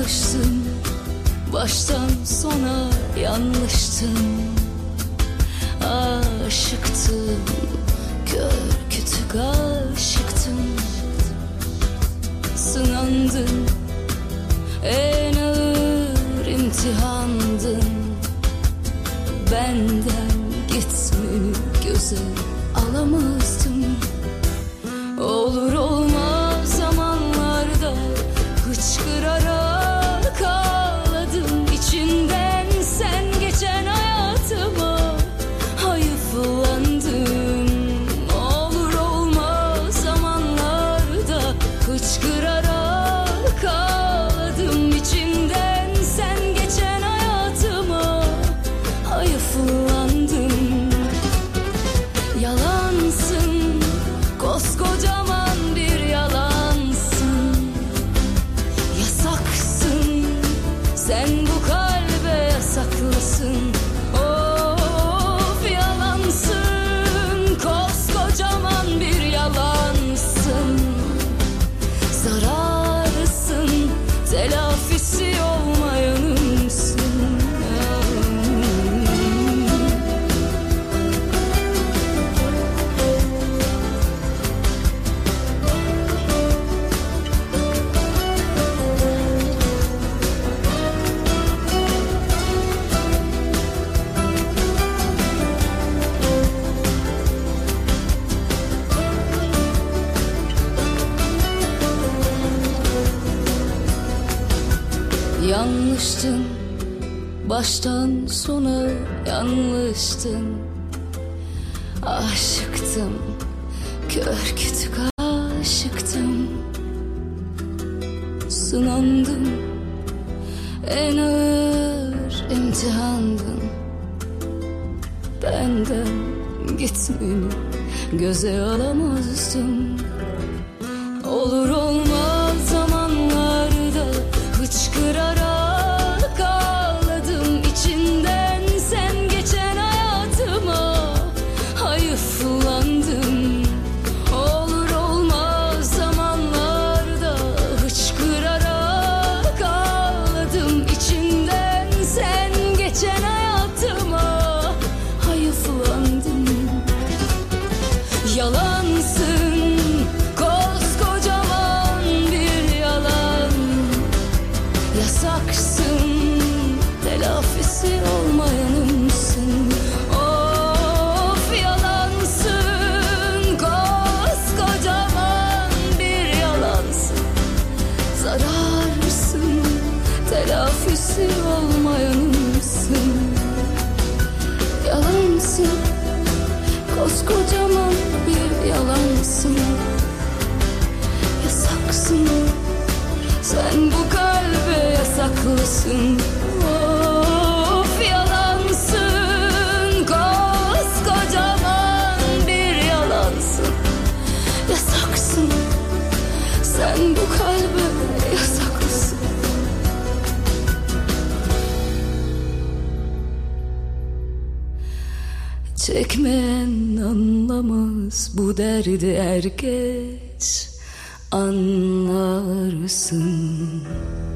Yanlıştın, baştan sona yanlıştın. Aşıktım, kör kütük aşıktım. Sınandın, en ağır imtihandın. Benden gitmeni göze alamazdım. Olur olmaz zamanlarda hıçkırarak ağladım. İçinden sen geçen hayatıma hayıflandım. Olur olmaz zamanlarda hıçkırarak ağladım. İçinden sen geçen hayatıma hayıflandım. Yalansın, koskocaman bir yalansın. Yasaksın, sen bu kalbe yasaklısın. Of, yalansın, koskocaman bir yalansın. Zararlısın, telafisi olmayanımsın. Yanlıştın, baştan sona yanlıştın. Aşıktım, kör kütük aşıktım. Sınandım, en ağır imtihandın. Benden gitmeni göze alamazdım. Olur olmaz zamanlarda hıçkırarak ağladım. İçinden sen geçen hayatıma hayıflandım. Olur olmaz zamanlarda hıçkırarak ağladım. İçinden sen geçen hayatıma hayıflandım. Yalansın, koskocaman bir yalan. Yasaksın, telafisi olmayanımsın. Of, yalansın, koskocaman bir yalansın. Zararsın, telafisi olmayanımsın. Yalansın, koskocaman bir yalansın. Yasaksın, sen bu kalbe yasaklısın. Of, yalansın, koskocaman bir yalansın. Yasaksın, sen bu kalbe yasaklısın. Çekmeyen anlamaz bu derdi, er geç anlarsın.